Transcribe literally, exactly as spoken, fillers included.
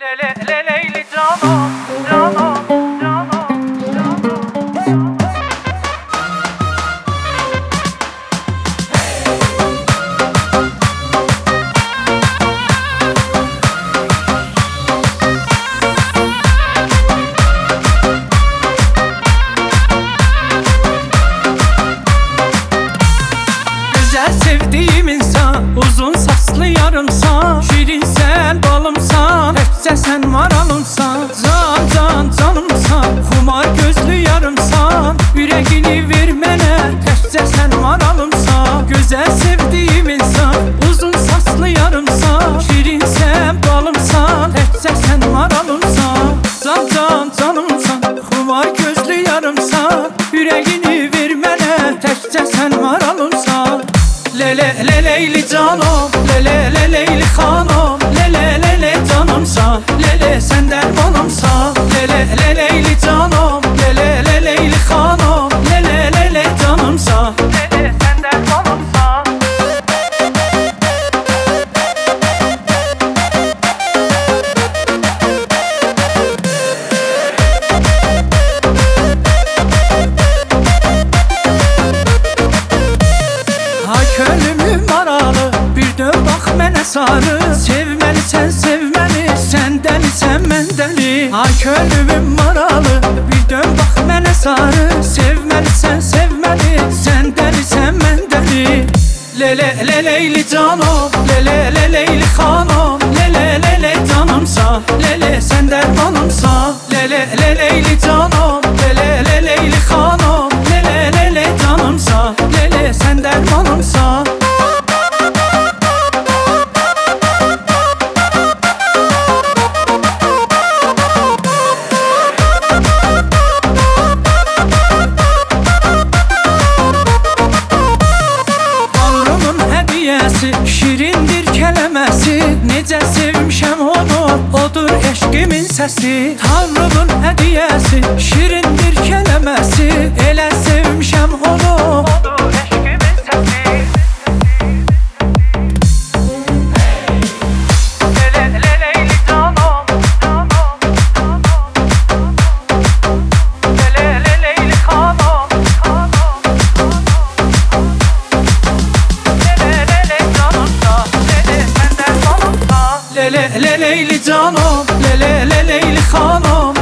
Lele le leyli canım, canım, canım, canım. Güzel sevdiğim insan, uzun saçlı yarımsan, şirinsen balımsan, hepse sen maralımsan. Can can canımsan, kumar gözlü yarımsan, yüreğini vermene, hepse sen maralımsan. Güzel sevdiğim insan, uzun saçlı yarımsan, şirinsen balımsan, hepse sen maralımsan. Can can canımsan, kumar gözlü yarımsan, yüreğini vermene, hepse sen maralımsan. Lele le leyli canım, lele le leyli hanım, lele le le canımsan, lele sen dermanımsan. Lele le leyli canım, lele le leyli hanım, lele le le canımsan, lele sen dermanımsan. Ha könlümün maralı, bir dön bak mene sarı. Sevmeli sen sevmeli, sen deli sen men deli. Ha könlümün maralı, bir dön bak mene sarı. Sevmeli sen sevmeli, sen deli sen men deli. Lele le leyli canım, lele le leyli hanım, lele le le canımsan, lele sen dermanımsan. Lele le leyli canım, lele le leyli hanım, lele le le canımsan, lele sen dermanımsan. Şirindir kələməsi, necə sevmişəm onu, odur eşqimin səsi. Tanrının hədiyəsi, şirindir kələməsi, elə sevmişəm onu, odur eşqimin səsi. Lele le leyli canım, canım, canım, lele le leyli hanım, hanım, hanım. Lele le leyli canım, lele le leyli hanım,